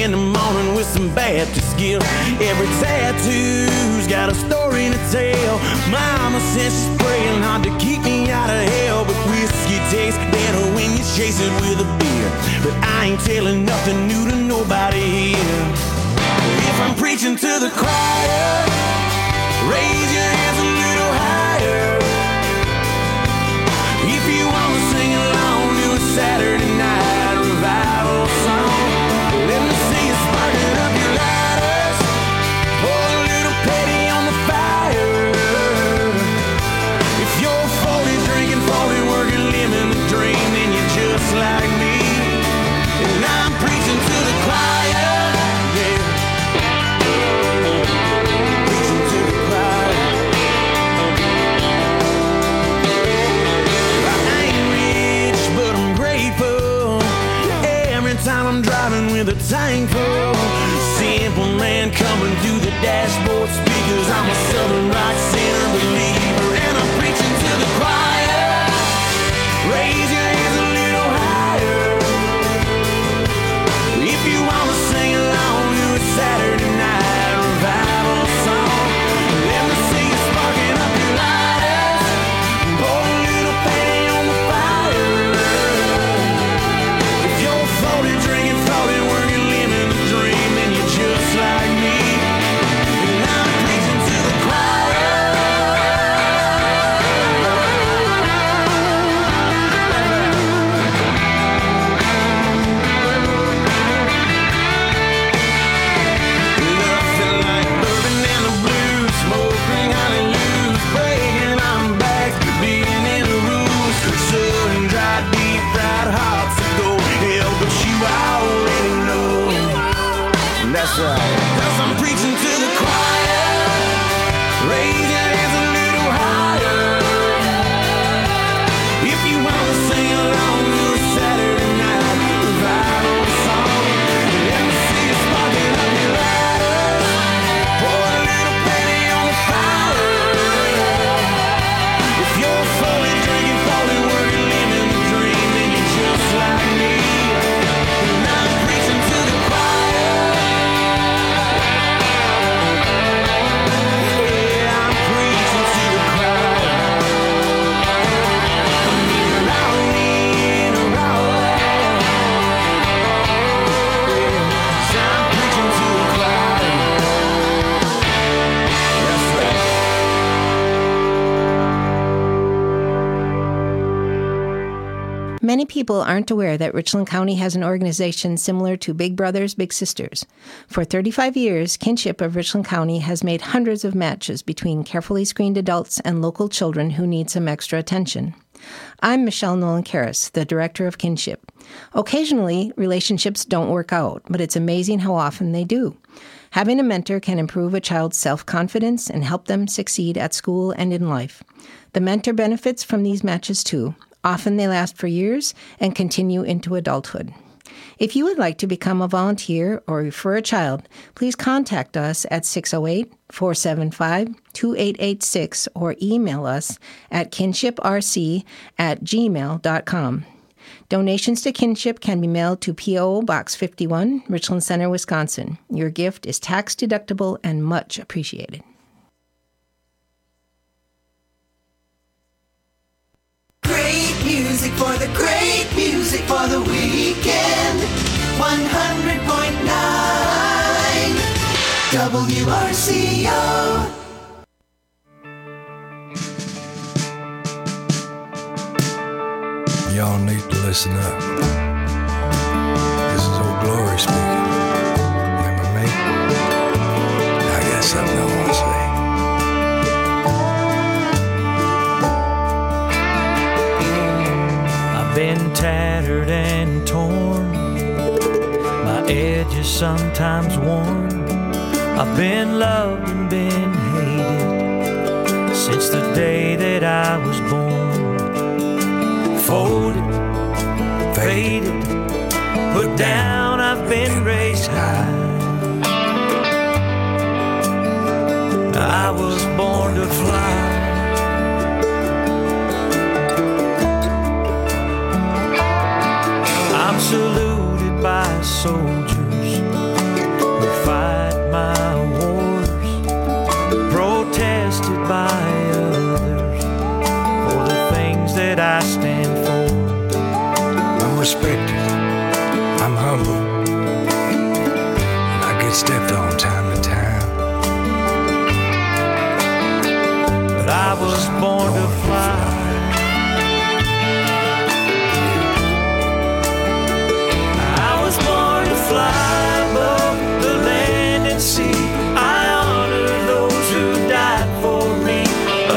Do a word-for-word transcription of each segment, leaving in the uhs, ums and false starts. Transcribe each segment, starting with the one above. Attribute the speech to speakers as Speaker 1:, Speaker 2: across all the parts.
Speaker 1: in the morning with some Baptist guilt. Every tattoo's got a story to tell. Mama says she's praying hard to keep me out of hell, but whiskey tastes better when you chase it with a beer. But I ain't telling nothing new to nobody here. If I'm preaching to the choir, raise your hands a little higher. If you want to sing along to a Saturday night revival song, let me see you sparking up your lighters. Pour a little petty on the fire. If you're forty drinking, forty working, living the dream, then you're just like me. And I'm preaching to the choir, yeah. Preaching to the choir. I ain't rich, but I'm grateful. Every time I'm driving with a tank full. Simple man coming through the dashboard speakers. I'm a Southern rock sinner believer, and I'm preaching to the choir. Raise your hands a little higher. If you want to sing along to a Saturday night revival song, let me see you sparking up your lighters. Pour a little petty on the fire. If you're forty drinking, forty working, living the dream, then you're just like me. And I'm preaching to the choir. Nothing like bourbon and the blues, smoking hallelujahs, breaking on backs, being in the rules, sudden dry, deep fried hearts that go hell, but you already know. That's right. 'Cause I'm preaching to the choir. Raise your hands a little higher. If you want to sing along to a Saturday night revival song, let me see you sparking up your lighters. Pour a little penny on the fire. If you're fully drinking, fully working, living the dream, then you're just like me. And I'm preaching to the choir. Yeah, I'm preaching to the choir. I'm here all in or all out. Yeah, I'm preaching to the choir. That's right.
Speaker 2: Many people aren't aware that Richland County has an organization similar to Big Brothers Big Sisters. For thirty-five years, Kinship of Richland County has made hundreds of matches between carefully screened adults and local children who need some extra attention. I'm Michelle Nolan-Karras, the director of Kinship. Occasionally, relationships don't work out, but it's amazing how often they do. Having a mentor can improve a child's self-confidence and help them succeed at school and in life. The mentor benefits from these matches too. Often they last for years and continue into adulthood. If you would like to become a volunteer or refer a child, please contact us at six oh eight, four seven five, two eight eight six or email us at kinshiprc at gmail dot com. Donations to Kinship can be mailed to P O Box fifty-one, Richland Center, Wisconsin. Your gift is tax deductible and much appreciated.
Speaker 3: Great music for the great music for the weekend. one hundred point nine W R C O.
Speaker 4: Y'all need to listen up. This is Old Glory speaking. Remember me? I got something I want to say.
Speaker 5: I've been tattered and torn, my edges sometimes worn. I've been loved and been hated since the day that I was born. Folded, faded, put down, I've been raised high. I was born to fly. I'm saluted by soldiers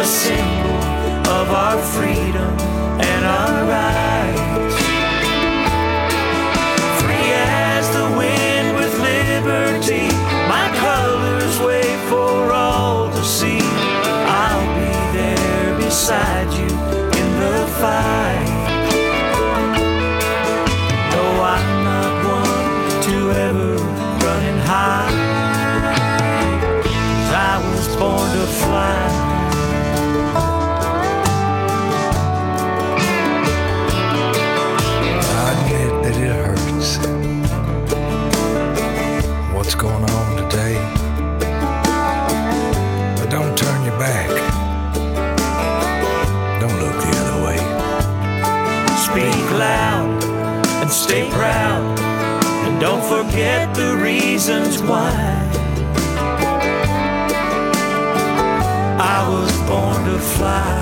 Speaker 5: a symbol of our freedom and our rights. Free as the wind with liberty, my colors wave for all to see. I'll be there beside you in the fight. No, I'm not one to ever run and hide, 'cause I was born to fly.
Speaker 4: I admit that it hurts. What's going on today? But don't turn your back. Don't look the other way.
Speaker 5: Speak loud and stay proud, and don't forget the reasons why. I was born to fly.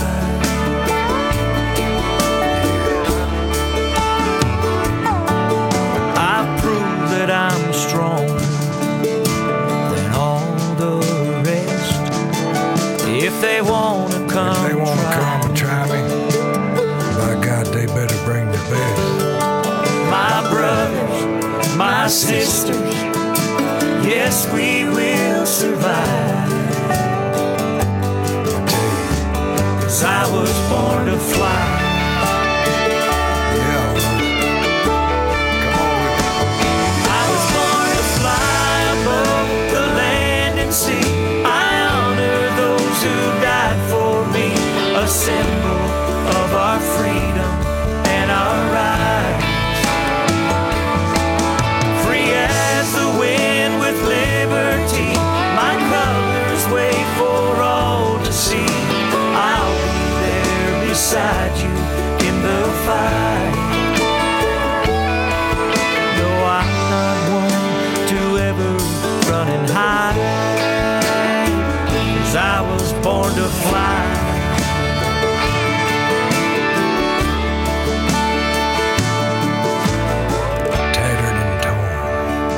Speaker 5: I prove that I'm stronger than all the rest. If they wanna come,
Speaker 4: If they want to
Speaker 5: try
Speaker 4: come and try me, by God, they better bring the best.
Speaker 5: my brothers, my sisters, yes, we will survive.
Speaker 4: I tell you,
Speaker 5: 'Cause I was born to fly.
Speaker 4: yeah, all right. Come on with me.
Speaker 5: I was born to fly above the land and sea. I honor those who died for me, a symbol of our freedom and our rights. Free as the wind with liberty, my colors wave for all to see. I'll be there beside you in the fight. No, I'm not one to ever run and hide, 'cause I was born to fly.
Speaker 4: Tattered and torn,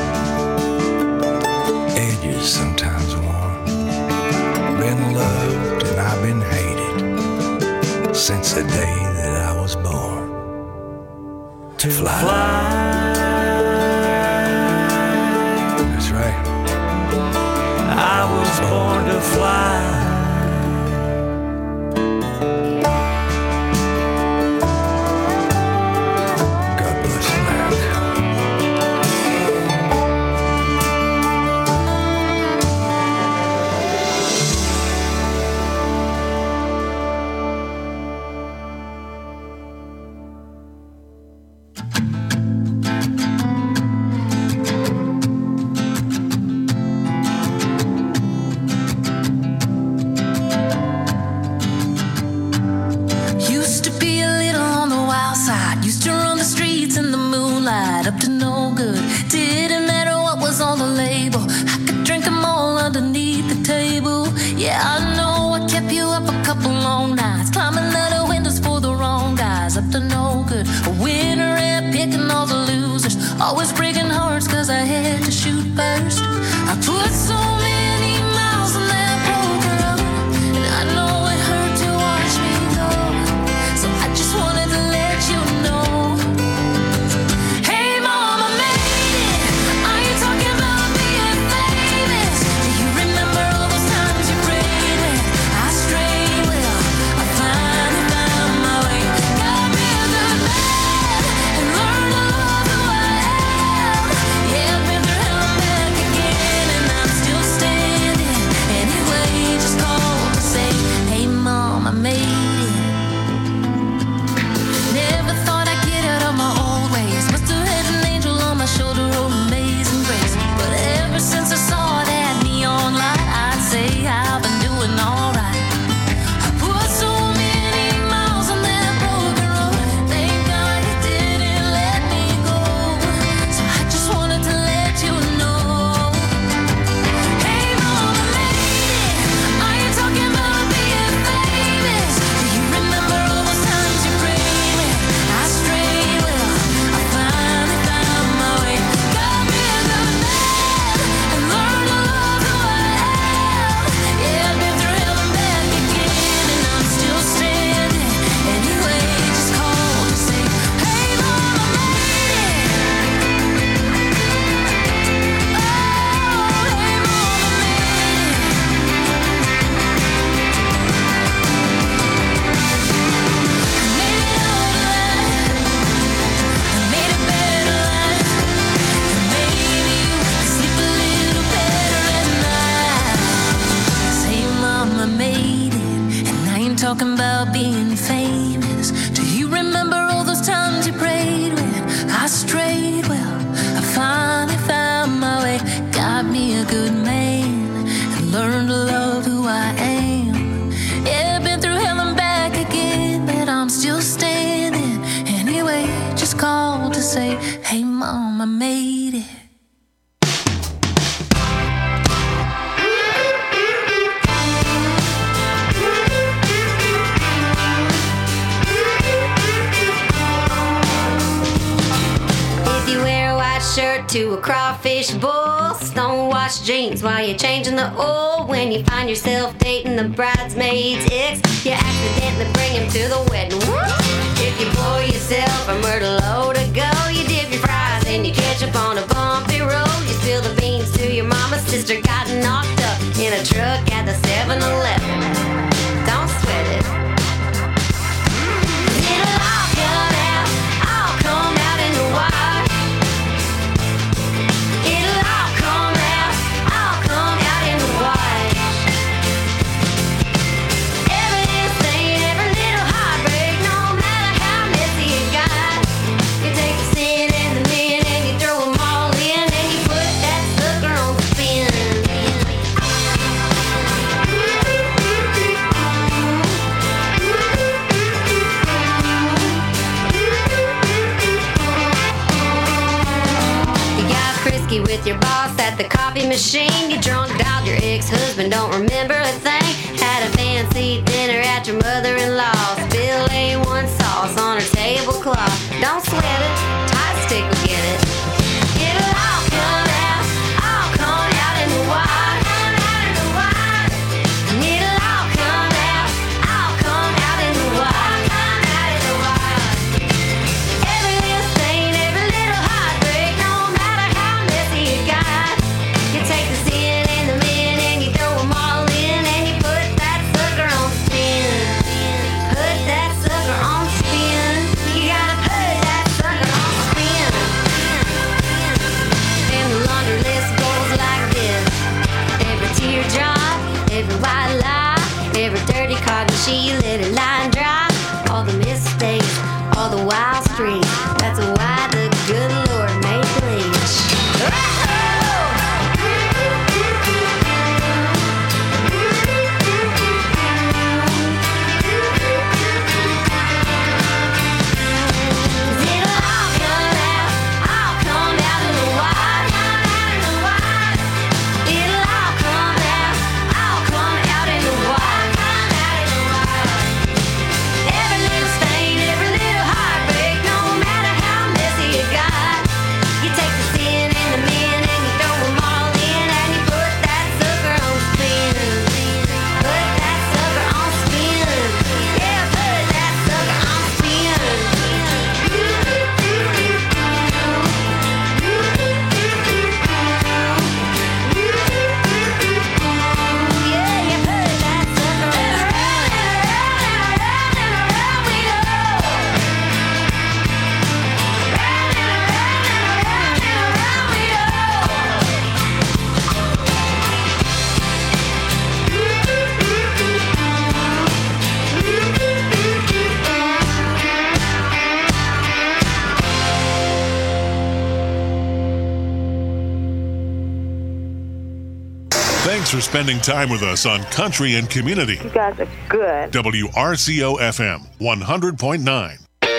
Speaker 4: edges sometimes worn. Been loved and I've been hated since the day that I was born.
Speaker 5: To fly.
Speaker 4: That's right.
Speaker 5: I was born to fly.
Speaker 4: God bless America.
Speaker 6: Used to be a little on the wild side. Used to run the streets in the moonlight, up to no good. Didn't matter what was on the label. I could drink them all underneath the table. Yeah, I know I kept you up a couple long nights, climbing out of windows for the wrong guys, up to no good. A winner and picking all the losers, always breaking hearts 'cause I had to shoot first. I put so many miles on that broken road, and I know it hurt to watch me go. So I just wanted to let you know. Hey mom, I made it. Are you talking about being famous? Do you remember all those times you prayed with? I strayed with. I finally found my way. Got me a good man and learned to love who I am. Yeah, I've been through hell and back again. talking about being famous. Do you remember all those times you prayed when I strayed? Well, I finally found my way, got me a good man, and learned to love who I am. Yeah, been through hell and back again, but I'm still standing. Anyway, just called to say, hey mom, I made it.
Speaker 7: Shirt to a crawfish bowl, stonewashed jeans while you're changing the oil. When you find yourself dating the bridesmaid's ex, you accidentally bring him to the wedding. If you pour yourself a myrtle low to go, you dip your fries and you catch up on a bumpy road. You spill the beans to your mama's sister got knocked up in a truck at the seven eleven. Don't sweat it. It'll all come out, all come out in the wash. With your boss at the coffee machine, you drunk dialed your ex-husband, don't remember a thing. Had a fancy dinner at your mother-in-law, spilled A one sauce on her tablecloth. Don't sweat it, Tide Stick will get it. It'll all come out, all come out in the wash. And it'll all come out, all come out in the wash. Every little stain, every little heartbreak, no matter how messy you got. You take the sin and the men and you throw them all in, and you put that sucker on spin. Put that sucker on spin. You gotta put that sucker on spin. And the laundry list goes like this: every teardrop, every white lie, every dirty cotton sheet, let it lie and dry. All the mistakes, all the wild streets. That's why the good Lord made bleach. It'll all come out, all come out in the wash. It'll all come out, all come out in the wash. Every little stain, every little heartbreak, no matter how messy you got. You take the sin and the men and you throw them all in, and you put that sucker on spin. Put that sucker on spin. Yeah, put that sucker on spin. Yeah, you put that sucker on
Speaker 8: Thanks for spending time with us on Country and Community.
Speaker 9: You guys are good.
Speaker 8: W R C O F M one hundred point nine.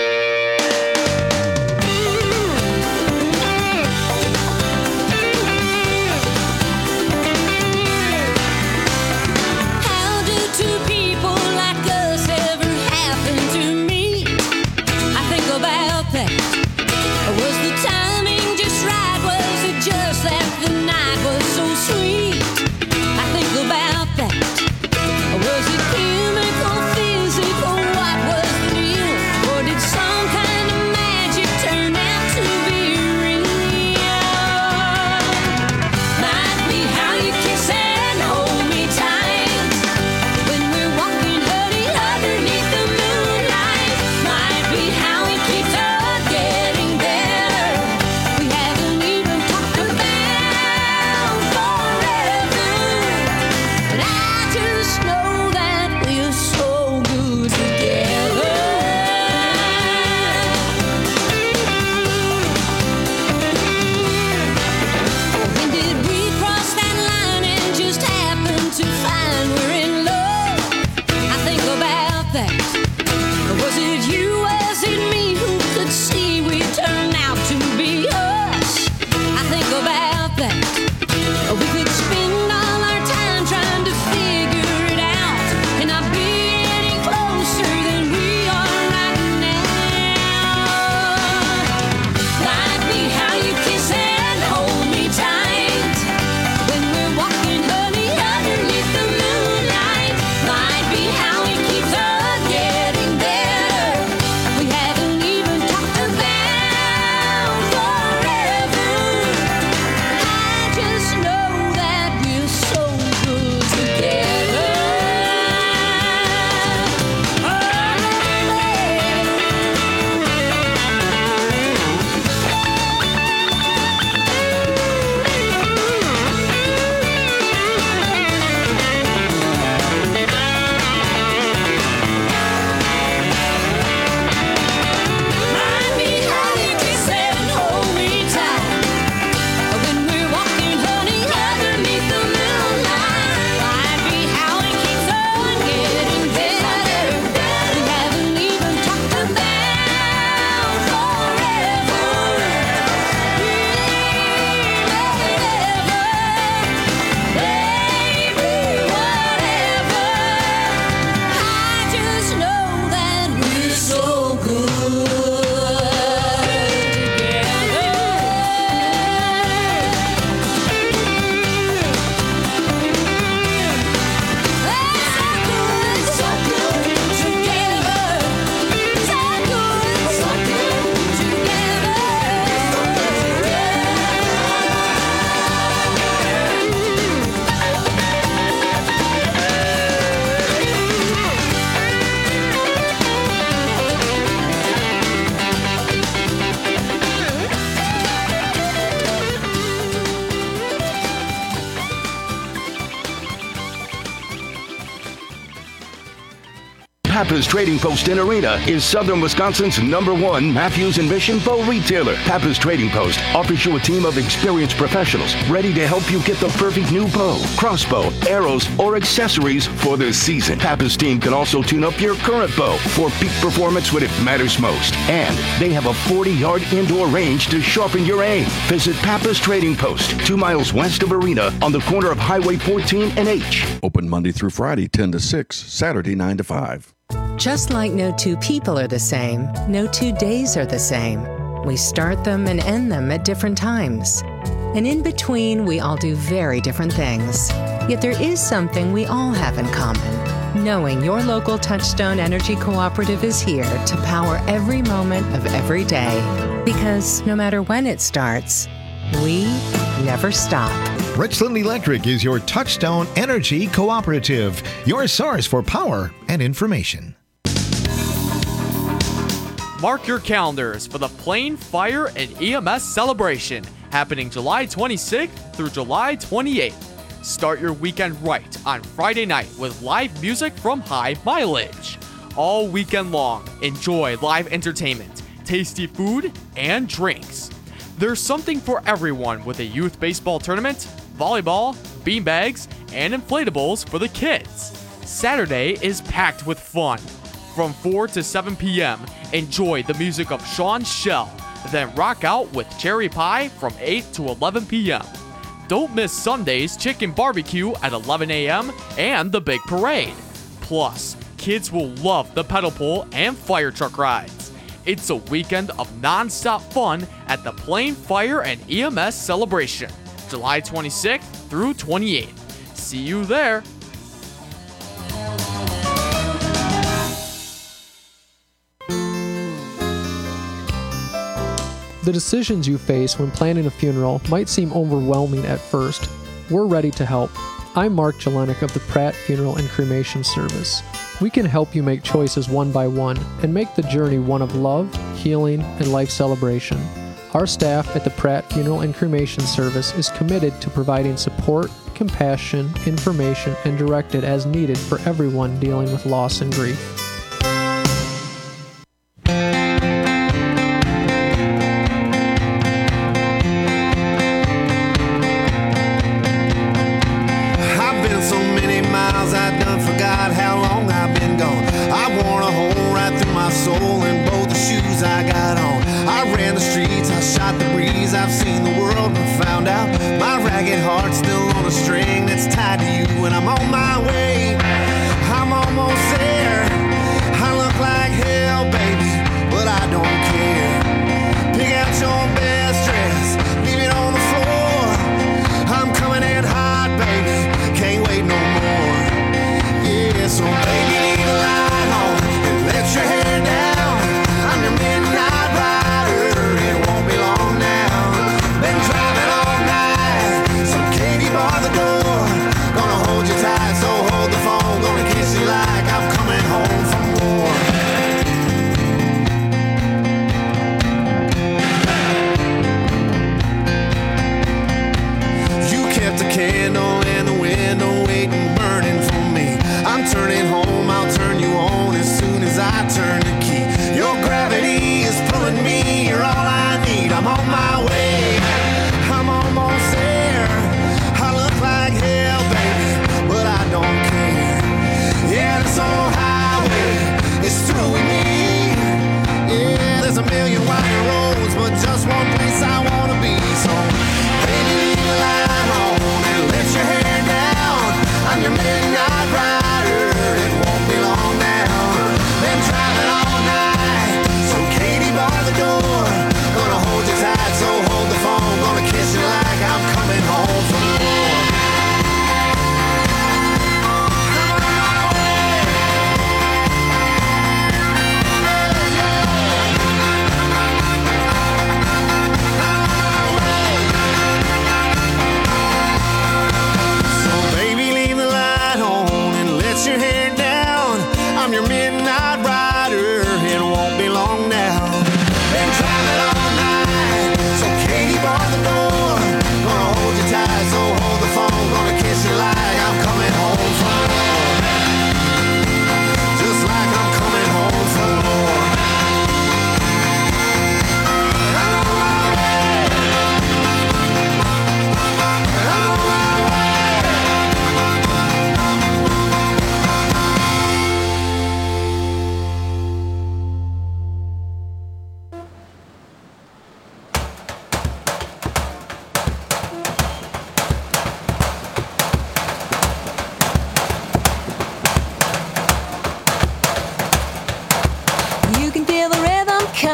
Speaker 6: How do two people like us ever happen to meet? I think about that. Was the timing just right? Was it just that the night was so sweet? I think about that. Was it chemical, physical? What was the deal? Or
Speaker 9: Pappas Trading Post in Arena is Southern Wisconsin's number one Matthews and Mission bow retailer. Pappas Trading Post offers you a team of experienced professionals ready to help you get the perfect new bow, crossbow, arrows, or accessories for this season. Pappas team can also tune up your current bow for peak performance when it matters most. And they have a forty-yard indoor range to sharpen your aim. Visit Pappas Trading Post, two miles west of Arena on the corner of Highway fourteen and H.
Speaker 10: Open Monday through Friday, ten to six, Saturday, nine to five.
Speaker 11: Just like no two people are the same, no two days are the same. We start them and end them at different times. And in between, we all do very different things. Yet there is something we all have in common. Knowing your local Touchstone Energy Cooperative is here to power every moment of every day. Because no matter when it starts, we never stop.
Speaker 12: Richland Electric is your Touchstone Energy Cooperative, your source for power and information.
Speaker 13: Mark your calendars for the Plain Fire and E M S celebration, happening July twenty-sixth through July twenty-eighth. Start your weekend right on Friday night with live music from High Mileage. All weekend long, enjoy live entertainment, tasty food, and drinks. There's something for everyone with a youth baseball tournament, volleyball, beanbags, and inflatables for the kids. Saturday is packed with fun. From four to seven p.m., enjoy the music of Sean Shell, then rock out with Cherry Pie from eight to eleven p.m. Don't miss Sunday's chicken barbecue at eleven a.m. and the big parade. Plus, kids will love the pedal pull and fire truck rides. It's a weekend of non-stop fun at the Plain Fire and E M S celebration, July twenty-sixth through twenty-eighth. See you there.
Speaker 14: The decisions you face when planning a funeral might seem overwhelming at first. We're ready to help. I'm Mark Jelenik of the Pratt Funeral and Cremation Service. We can help you make choices one by one and make the journey one of love, healing, and life celebration. Our staff at the Pratt Funeral and Cremation Service is committed to providing support, compassion, information, and directed as needed for everyone dealing with loss and grief.
Speaker 3: Bar the door, gonna hold you tight.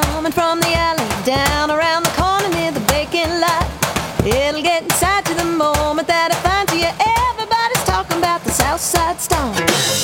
Speaker 15: coming from the alley, down around the corner near the vacant lot. It'll get inside you the moment that I find you. Everybody's talking about the Southside Stone.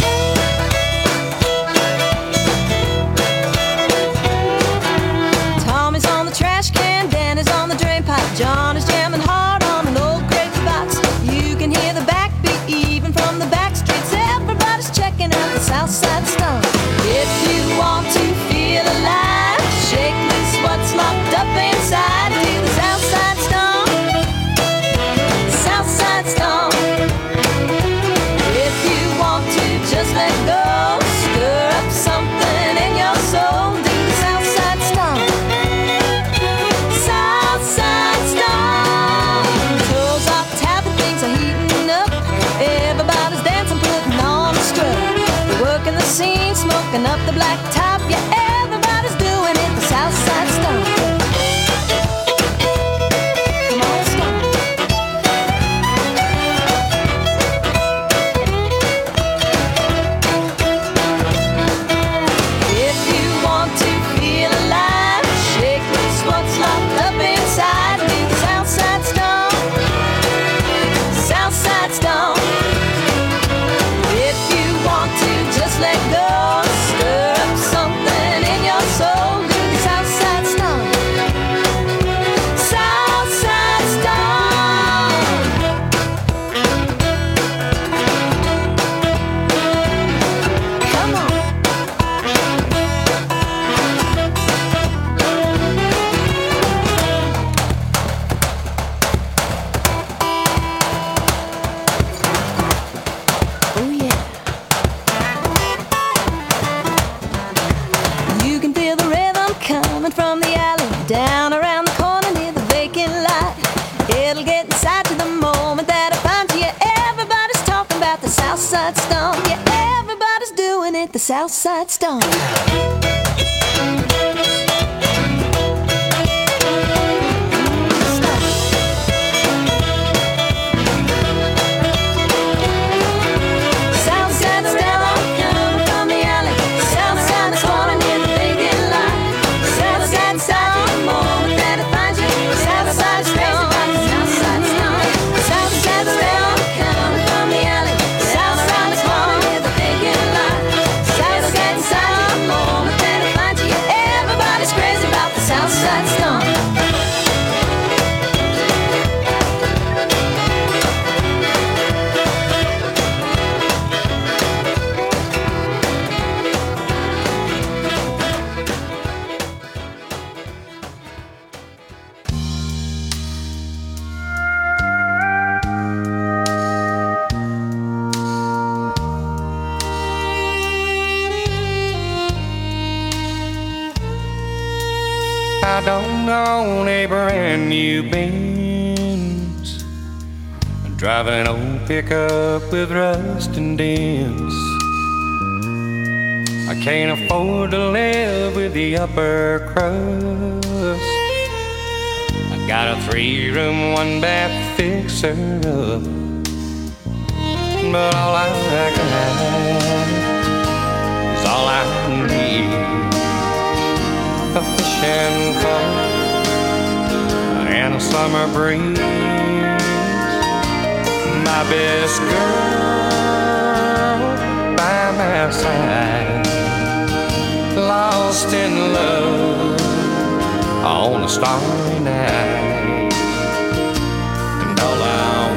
Speaker 15: Tommy's on the trash can, Danny's on the drain pipe, John is jamming hard on an old great box. You can hear the backbeat even from the back streets. Everybody's checking out the Southside Stone. If you want to feel alive, shake loose what's locked up inside. To the Southside Stone, Southside Stone. If you want to just let go, stir up something in your soul. Do the Southside Stone, Southside Stone. Toes off tapping, things are heating up. Everybody's dancing, putting on a strut. They're working the scene, smoking up the black top. Yeah, everybody's doing it the Southside Stone. Come on, Stone. If you want to feel alive, shake loose what's locked up inside. Do the Southside Stone, Southside Stone. If you want to just let go, stir up something in your soul. Do the Southside Stone, Southside Stone. Come on. Oh yeah. You can feel the rhythm coming from the alley, down around the corner near the vacant lot. It'll get inside you the moment that I find you. Everybody's talking about the Southside Stone. Yeah, everybody's doing it the Southside Stone. Southside Stone, coming from the alley, Southside corner near the vacant lot. Southside Stone, the moment that I find you. Southside Stone, Southside Stone. Southside Stone, coming from the alley, Southside corner near the vacant lot. Southside Stone, the moment that I find you. Everybody's crazy about the Southside Stone.
Speaker 16: I don't own a brand new Benz, I'm driving an old pickup with rust and dents. I can't afford to live with the upper crust. I got a three-room, one-bath fixer-up, but all I got is all I need. A fishing pole and a summer breeze. My best girl by my side, lost in love on a starry night. And all I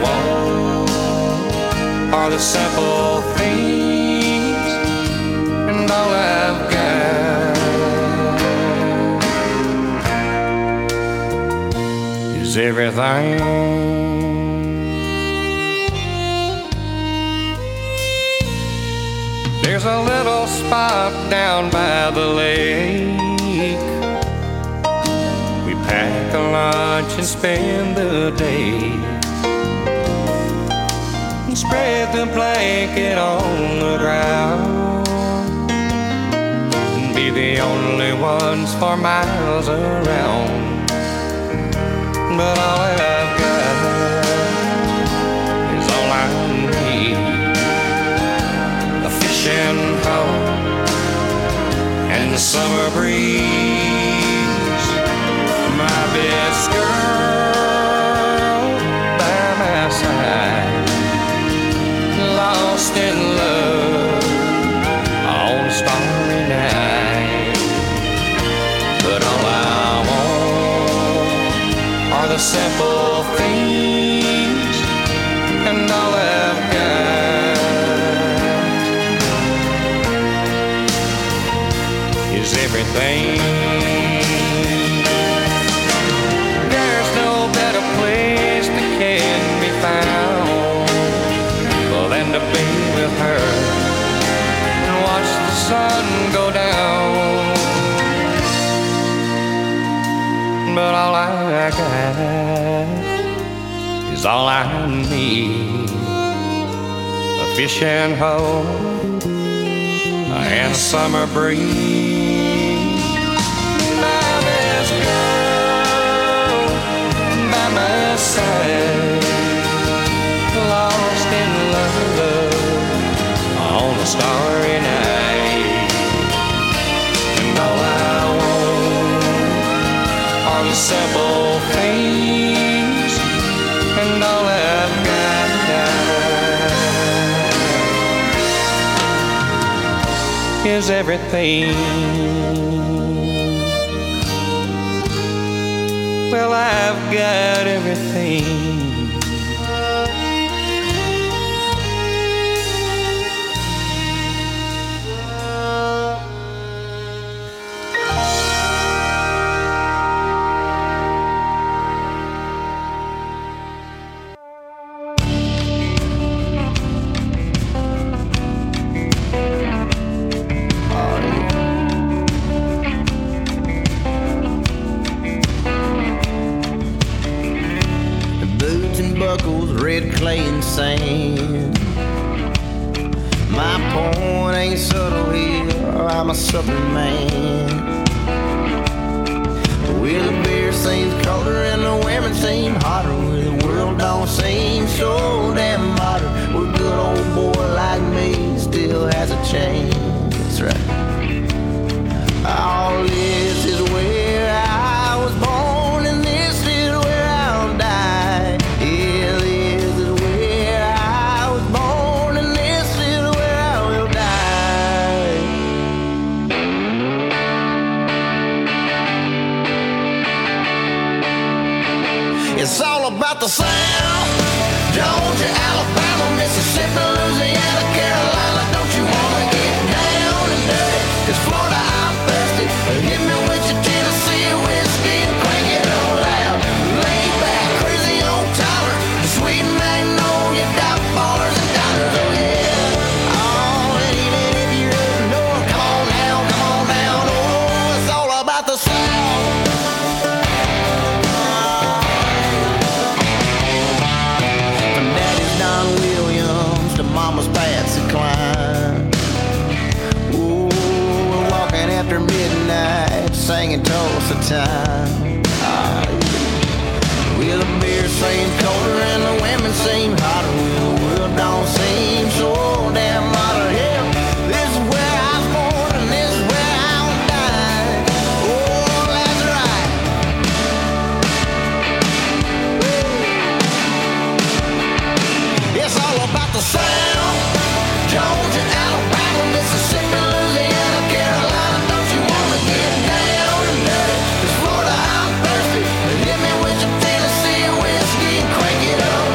Speaker 16: want are the simple things, and all I've got is everything. There's a little spot down by the lake. We pack a lunch and spend the day, and spread the blanket on the ground, and be the only ones for miles around. But all I've got is all I need. A fishing pole and the summer breeze. this girl by my side, lost in love on a starry night. But all I want are the simple things, and all I've got is everything. There's no better place that can be found than to be with her and watch the sun go down. But all I got is all I need: a fishing hole and a summer breeze. By this girl by my side, lost in love on a starry night. And all I want are the simple things, and all I've got is everything. Well, I've got everything.
Speaker 1: Red clay and sand. My point ain't subtle here, I'm a southern man. Well, the beer seems colder and the women seem hotter, where the world don't seem so damn modern, where a good old boy like me still has a chance. That's right. All this is where I was born, and this is where I'll die. Yeah, this is where I was born, and this is where I will die. It's all about the South. Georgia, Alabama, Mississippi, Louisiana, Carolina. Don't you wanna get down and dirty? 'Cause Florida, I'm thirsty. Hit me with your Tennessee whiskey and crank it on loud. Lay back, crazy old Tyler, sweet magnolia, dock bars and diners. Oh yeah. Oh, and even if you're up north, come on down, come on down. Oh, it's all about the South. From Daddy's Don Williams to Mama's Patsy Cline. Ooh, we're walking after midnight, singing Tulsa time. Ah, well, the beer seems colder and the women seem hotter. Well, the world don't seem so damn modern. Hell, this is where I was born and this is where I'll die. Oh, that's right. It's all about the South. Georgia, Alabama, Mississippi, Louisiana, Carolina. Don't you wanna get down and dirty? 'Cause Florida, I'm thirsty. Hit me with your Tennessee whiskey and crank it on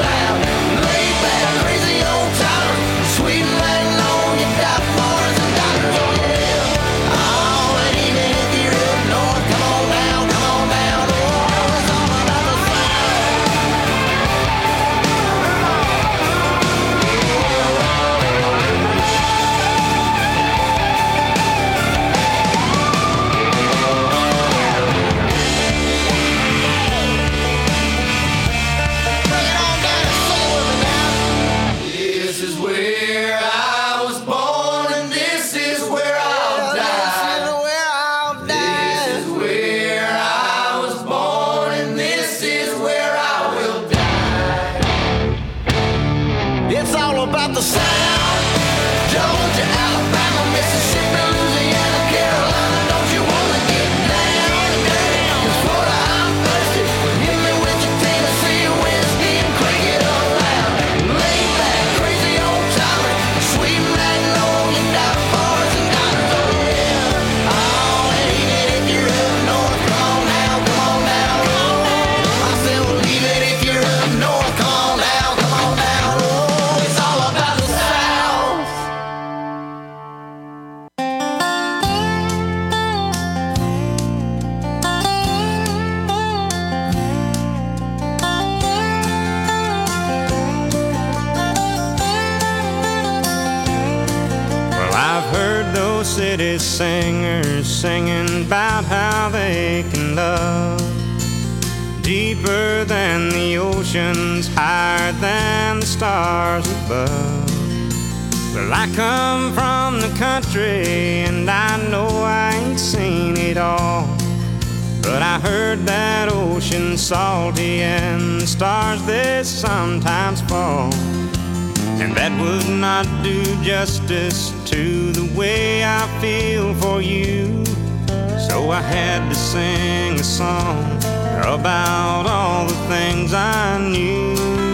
Speaker 17: city singers singing about how they can love deeper than the oceans, higher than the stars above. Well, I come from the country and I know I ain't seen it all, but I heard that ocean's salty and the stars they sometimes fall. And that would not do justice to the way I feel for you. So I had to sing a song about all the things I knew.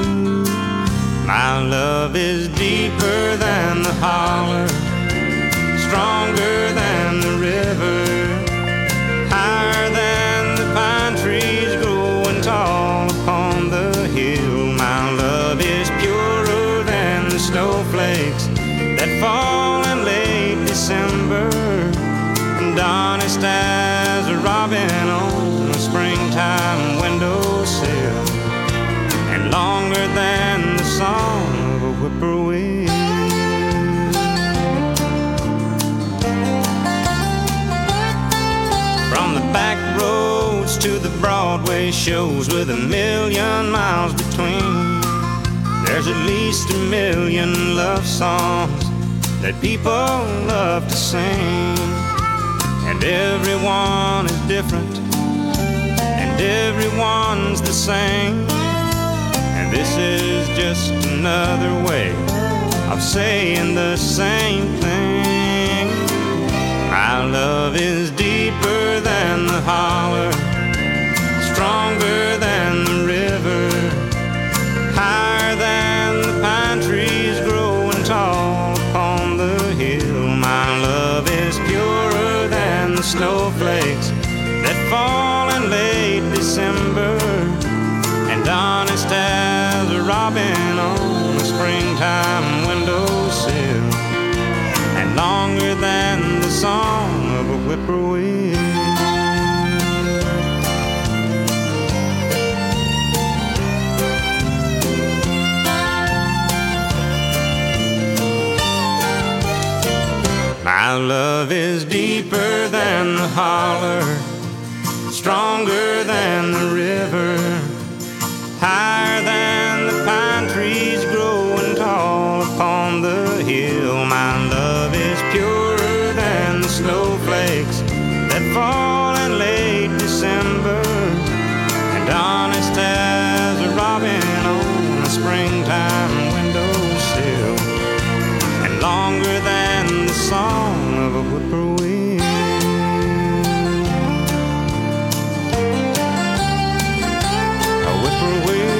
Speaker 17: My love is deeper than the holler, stronger than the river, higher than the pine trees growing tall upon the hill. My love is purer than the snowflakes that fall in late December, and honest as a robin on a springtime windowsill, and longer than the song of a whippoorwill. From the back roads to the Broadway shows with a million miles between, there's at least a million love songs that people love to sing. And everyone is different, and everyone's the same. And this is just another way of saying the same thing. My love is deeper than the holler, stronger than the river, higher than the pine trees growing tall upon the hill. My love is purer than the snowflakes that fall in late December, and honest as a robin on a springtime windowsill, and longer than the song of a whippoorwill. My love is deeper than the holler, stronger than the river, higher than the pine trees growing tall upon the hill. My love is purer than the snowflakes that fall in late December, and honest as a robin on a springtime windowsill, and longer than the song of a whippoorwill. A whippoorwill.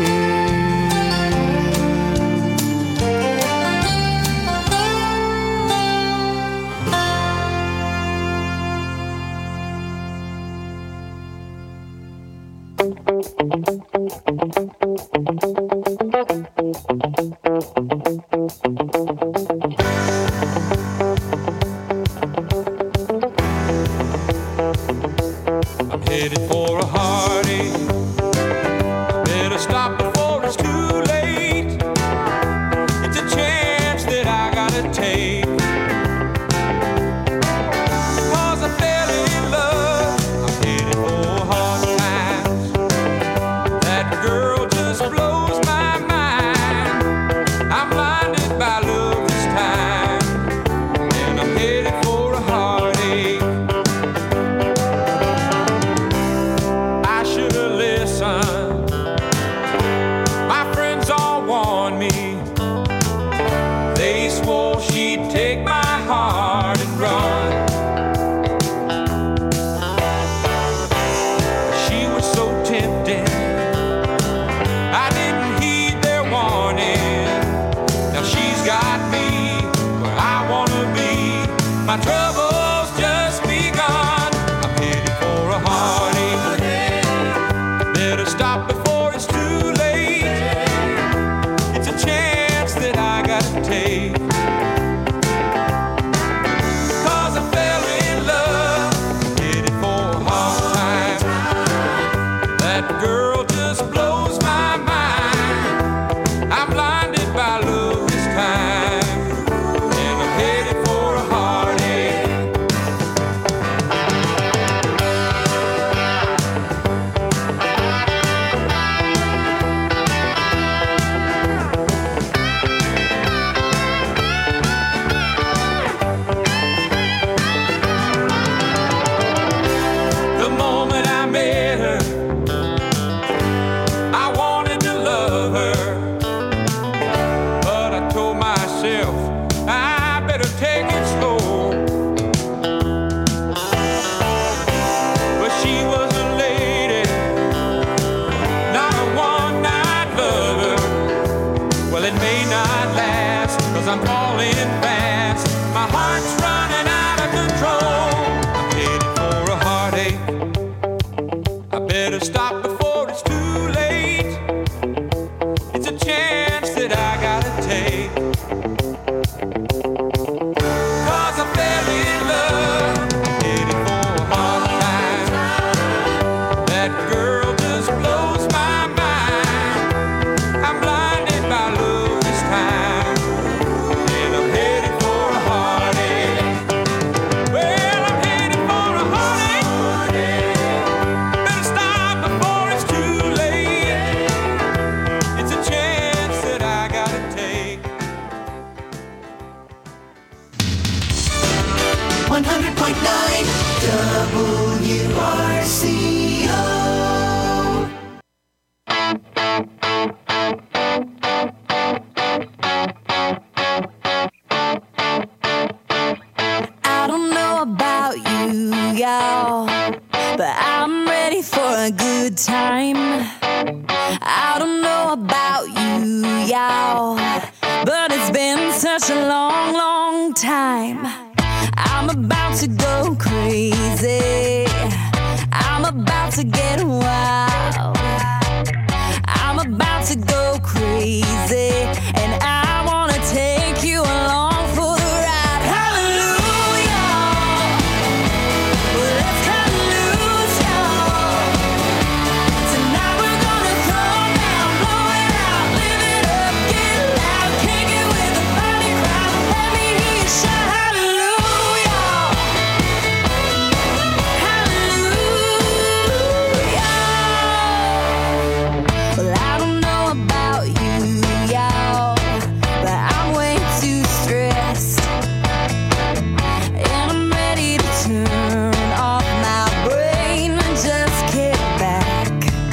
Speaker 16: I'm headed for a heartache. Better stop before it's too late. It's a chance that I gotta take. Cause I fell in love. I'm headed for hard times. That girl just blows my mind. I'm blinded by love this time, and I'm headed for a heartache.
Speaker 3: hundred point nine W R C O.
Speaker 15: I don't know about you, y'all, but I'm ready for a good time. I don't know about you, y'all, but it's been such a long, long time. I'm about to go crazy. I'm about to get wild. I'm about to go crazy, and I wanna take you along for the ride. Hallelujah. Well, let's cut loose, y'all. Tonight we're gonna throw down, blow it out, live it up, get loud, kick it with a party crowd. Let me hear you shout hallelujah. Hallelujah. Well, I don't know about you, y'all, but I'm way too stressed, and I'm ready to turn off my brain and just kick back.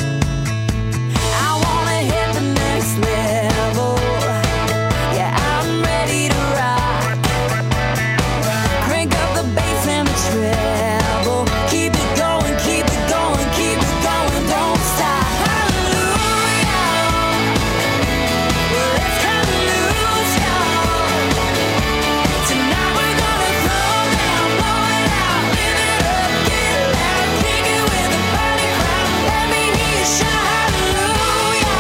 Speaker 15: I wanna hit the next level. Yeah, I'm ready to rock. Crank up the bass and the treble. Keep it going, keep it going, keep it going, don't stop. Hallelujah. Well, let's cut loose, y'all. Tonight we're gonna throw down, blow it out, live it up, get loud, kick it with a party crowd. Let me hear you shout hallelujah.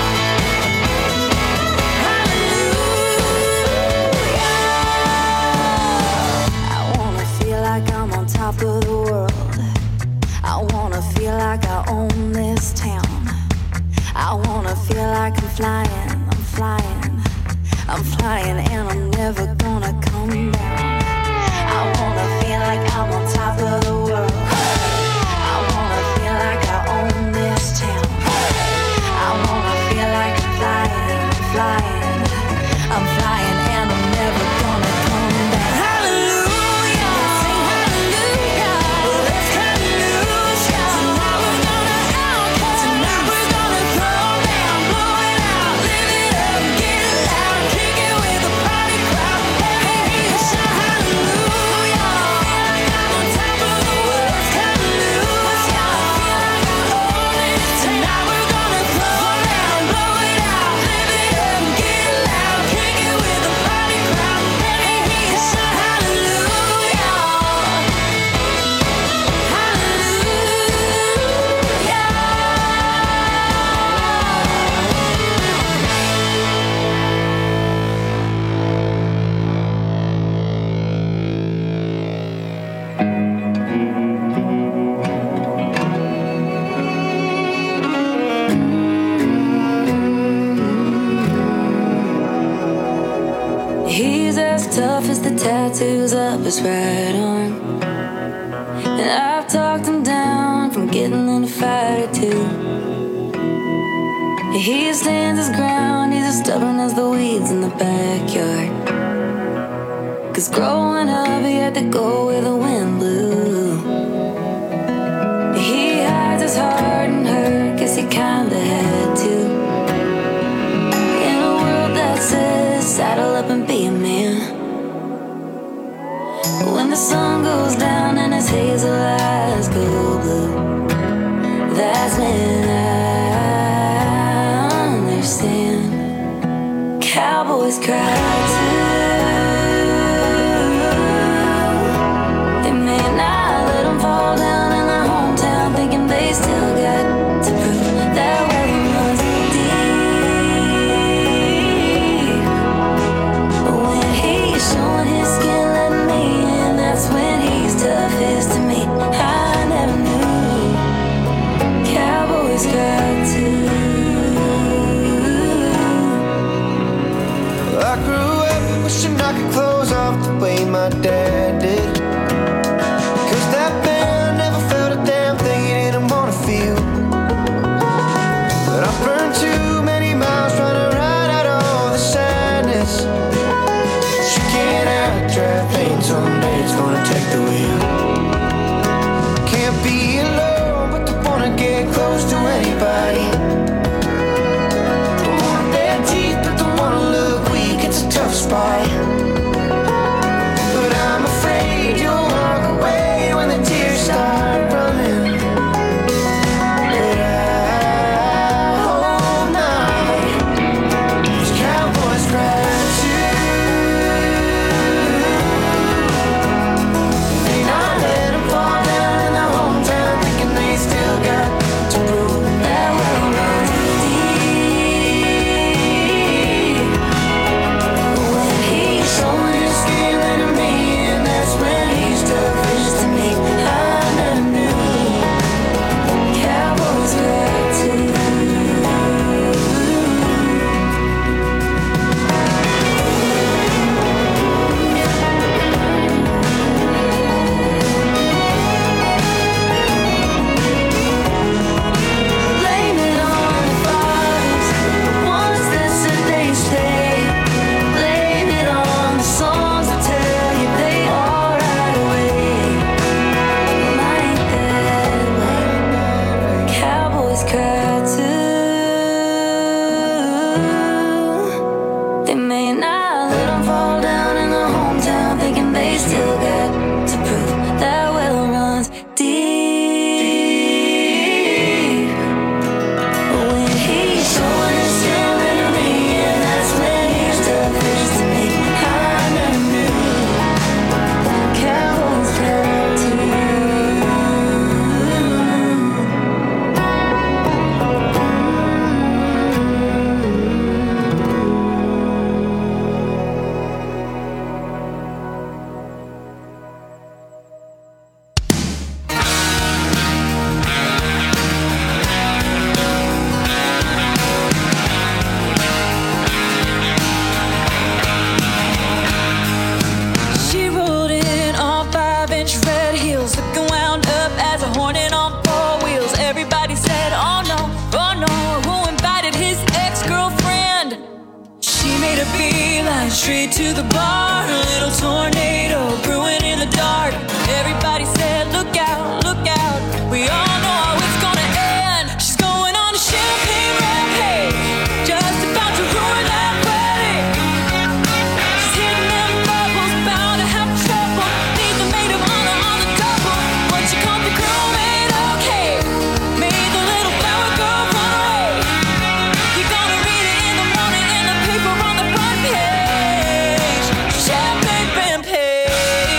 Speaker 15: Hallelujah. I wanna feel like I'm on top of the world. I wanna feel like I own this town. I wanna feel like I'm flying, I'm flying, I'm flying, and I'm never gonna come down. I wanna feel like I'm on top of the world. I wanna feel like I own this town. I wanna feel like I'm flying, I'm flying, I'm flying, and I'm never gonna come down. Hallelujah, sing hallelujah. Well, let's cut loose, y'all. Tonight we're gonna outcast. Tonight we're gonna throw down, blow it out, live it up, get loud, kick it with a party crowd. Let me hear you shout hallelujah. I'm on top of the world. Let's cut loose, y'all. Tonight we're gonna throw down, blow it out, live it up, get loud, kick it with a party crowd. Let me hear you shout hallelujah. He's as tough as the tattoos up his right arm, and I've talked him down from getting in a fight or two. He stands his ground, he's as stubborn as the weeds in the backyard. Cause growing up he had to go where the wind blew. He hides his heart and hurt, guess he kinda had to. In a world that says saddle up and be a man. When the sun goes down and his hazel eyes go blue, that's when I understand. Cowboys cry too. heels, looking wound up as a hornet on four wheels. Everybody said, oh no, oh no, who invited his ex-girlfriend? She made a beeline straight to the bar. A little tornado brewing in the dark. Everybody said, look out, look out. We all know how it's gonna end. She's going on a champagne rampage, just about to ruin that wedding. She's hitting them bubbles, bound to have trouble. Needs a maid of honor on the double. When she called the groom ain't okay, made the little flower girl run away. You're gonna read it in the morning in the paper on the front page. Champagne rampage.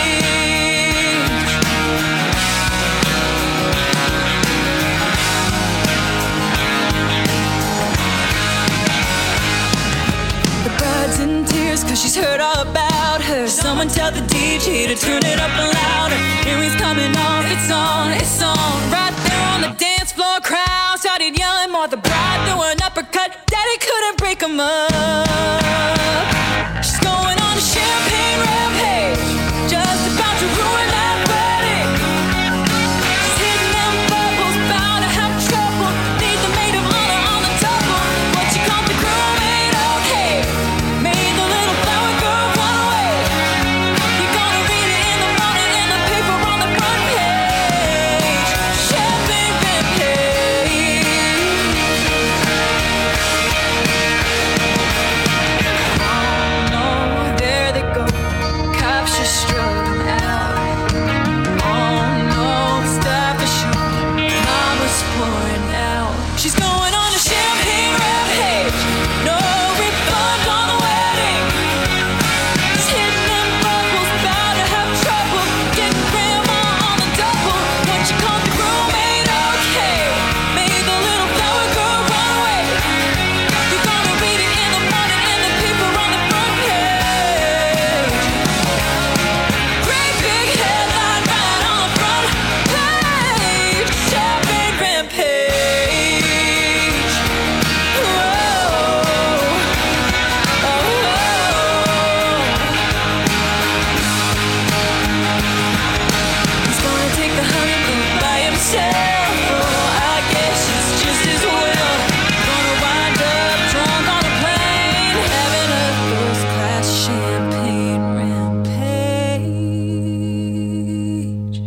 Speaker 15: The bride's in tears cause she's heard all about her. Someone tell the D J to turn it up louder. Earrings coming off, it's on, it's on. Right there on the dance floor, crowd started yelling more. The bride threw an uppercut, daddy couldn't break 'em up. She's going on a champagne rampage, just about to ruin that wedding. She's hitting them bubbles, bound to have trouble. Needs a maid of honor on the double. What you call the groom ain't okay, made the little flower girl run away. You're gonna read it in the morning in the paper on the front page. Champagne rampage. Oh no, there they go. Cops just strutting out. Oh no, stop the show. Mama's pouring out. She's going on a champagne rampage. No refund on the wedding. She's hitting them bubbles, bound to have trouble. Getting grandma on the double. What you call the groom ain't okay, made the little flower girl run away. You're gonna read it in the morning in the paper on the front page. Great big headline right on the front page. Champagne rampage. Whoa. He's gonna take the honeymoon by himself. Oh, I guess it's just as well. Gonna wind up drunk on a plane, having a first-class champagne rampage.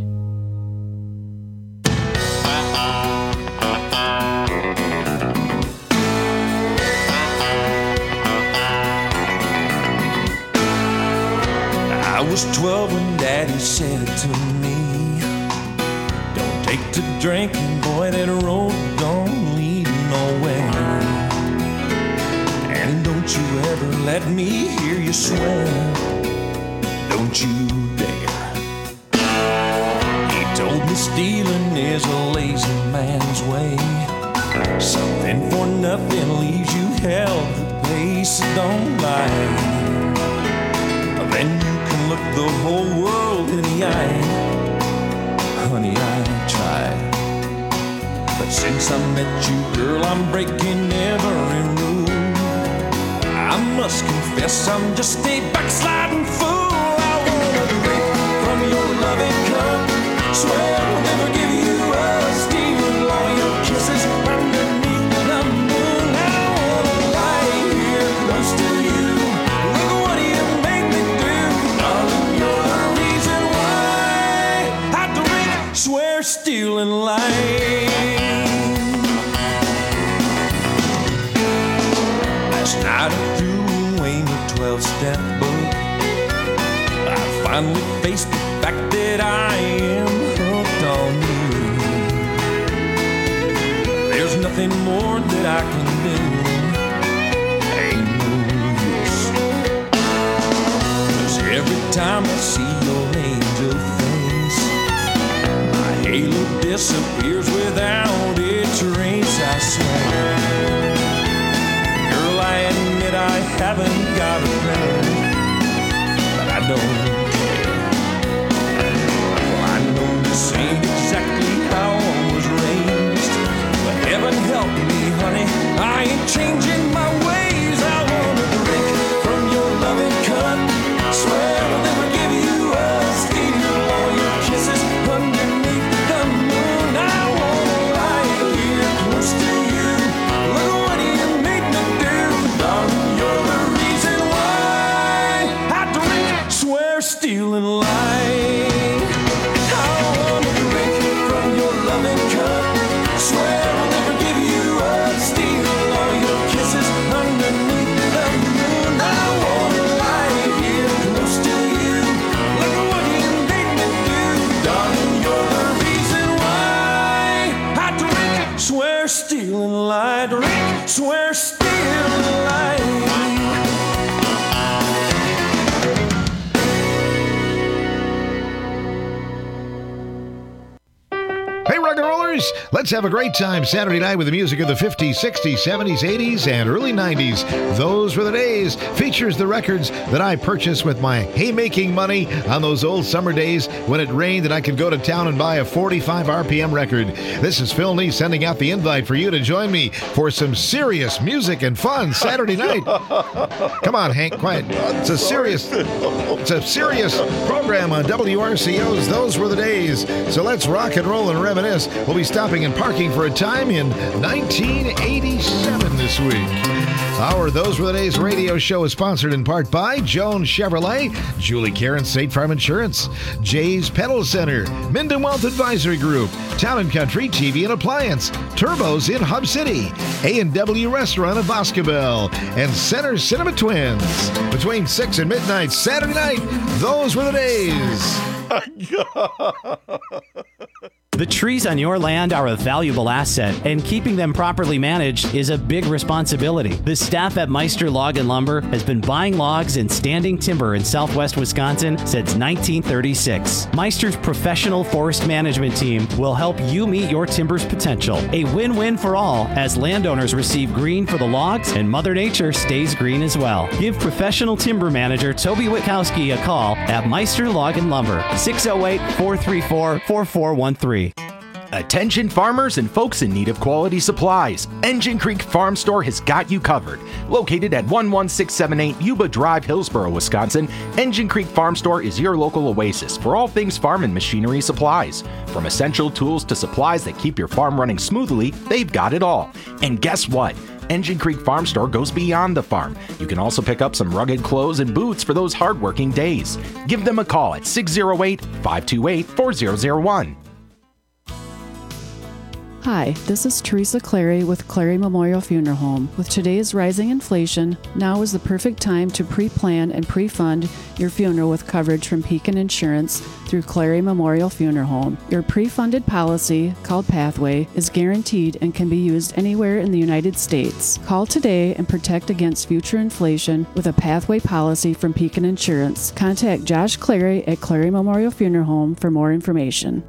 Speaker 5: I was twelve when Daddy said to me, don't take to drinking, boy, that road don't lead nowhere. And don't you ever let me hear you swear, don't you dare. He told me stealing is a lazy man's way. Something for nothing leaves you hell to pay, so don't lie. Then you can look the whole world in the eye. Honey, I tried, but since I met you, girl, I'm breaking every rule. I must confess I'm just a backsliding fool. I wanna drink from your loving cup, swear I'll never give you a steal all your kisses underneath the moon. I wanna lie here close to you. Look what you make me do, darling. You're the reason why I drink, swear, steal, and lie. Last night I threw away my twelve-step book. I finally faced the fact that I am hooked on you. There's nothing more that I can do, ain't no use. 'Cause every time I see your angel face, my halo disappears without a trace, I swear. Girl, I admit I haven't got a friend, but I don't care. Well, I know this ain't exactly how I was raised, but heaven help me, honey, I ain't changing my ways. I wanna drink from your loving cup, swear I'll never give you a steal all your kisses
Speaker 1: thinks we're still alive.
Speaker 12: Hey, rock and rollers, let's have a great time Saturday night with the music of the fifties, sixties, seventies, eighties, and early nineties. Those Were the Days features the records that I purchased with my haymaking money on those old summer days when it rained and I could go to town and buy a forty-five R P M record. This is Phil Nee sending out the invite for you to join me for some serious music and fun Saturday night. Come on, Hank, quiet. It's a serious, it's a serious program on W R C O's Those Were the Days. So let's rock and roll and reminisce. We'll be stopping and parking for a time in nineteen eighty-seven this week. Our Those Were the Days radio show is sponsored in part by Jones Chevrolet, Julie Karen State Farm Insurance, Jay's Pedal Center, Minden Wealth Advisory Group, Town and Country T V and Appliance, Turbos in Hub City, A and W Restaurant of Boscobel, and Center Cinema Twins. Between six and midnight Saturday night, Those Were the Days.
Speaker 18: The trees on your land are a valuable asset, and keeping them properly managed is a big responsibility. The staff at Meister Log and Lumber has been buying logs and standing timber in southwest Wisconsin since nineteen thirty-six. Meister's professional forest management team will help you meet your timber's potential. A win-win for all, as landowners receive green for the logs and Mother Nature stays green as well. Give professional timber manager Toby Witkowski a call at Meister Log and Lumber, six oh eight, four three four, four four one three.
Speaker 19: Attention farmers and folks in need of quality supplies. Engine Creek Farm Store has got you covered. Located at one one six seven eight Yuba Drive, Hillsboro, Wisconsin, Engine Creek Farm Store is your local oasis for all things farm and machinery supplies. From essential tools to supplies that keep your farm running smoothly, they've got it all. And guess what? Engine Creek Farm Store goes beyond the farm. You can also pick up some rugged clothes and boots for those hardworking days. Give them a call at six oh eight, five two eight, four oh oh one.
Speaker 20: Hi, this is Teresa Clary with Clary Memorial Funeral Home. With today's rising inflation, now is the perfect time to pre-plan and pre-fund your funeral with coverage from Pekin Insurance through Clary Memorial Funeral Home. Your pre-funded policy, called Pathway, is guaranteed and can be used anywhere in the United States. Call today and protect against future inflation with a Pathway policy from Pekin Insurance. Contact Josh Clary at Clary Memorial Funeral Home for more information.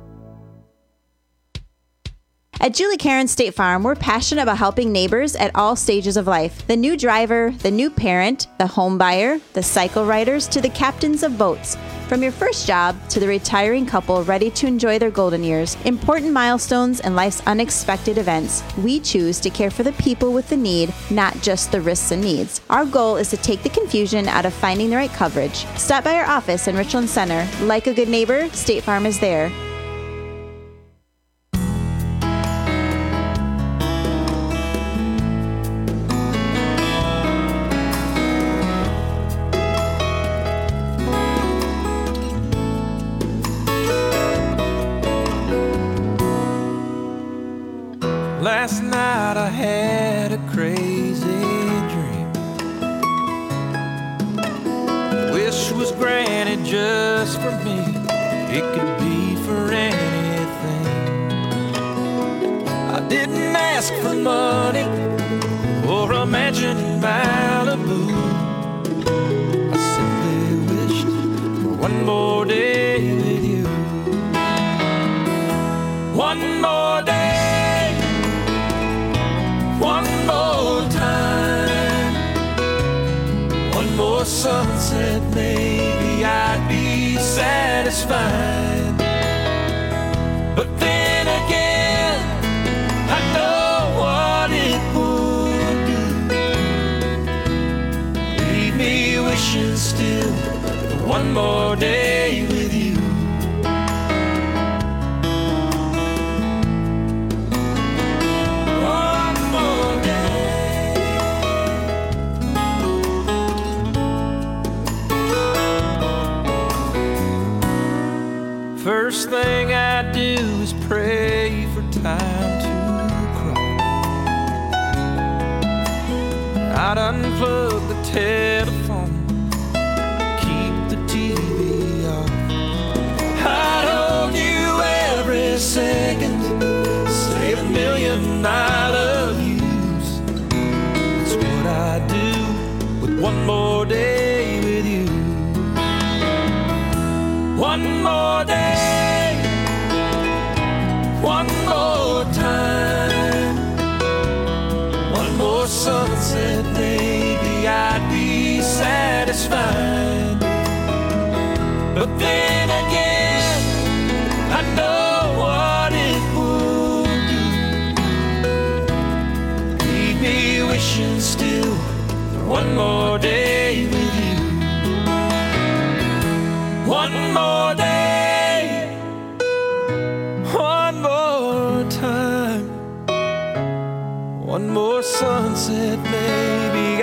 Speaker 21: At Julie Karen State Farm, we're passionate about helping neighbors at all stages of life. The new driver, the new parent, the home buyer, the cycle riders, to the captains of boats. From your first job to the retiring couple ready to enjoy their golden years, important milestones, and life's unexpected events, we choose to care for the people with the need, not just the risks and needs. Our goal is to take the confusion out of finding the right coverage. Stop by our office in Richland Center. Like a good neighbor, State Farm is there.
Speaker 1: Last night I had a crazy dream. Wish was granted just for me. It could be for anything. I didn't ask for money or a mansion in Malibu. I simply wished for one more day with you. One more day. One more time, one more sunset, maybe I'd be satisfied. But then again, I know what it would do. Leave me wishing still for one more day with you. First thing I do is pray for time to crawl. I'd unplug the telephone, keep the T V off. I'd hold you every second, say a million I love yous. one more day with you. One more day, one more time, one more sunset, maybe I'd be satisfied. But then again, I know what it would do. Keep me wishing still for one more day with you. One more day, one more time, one more sunset, maybe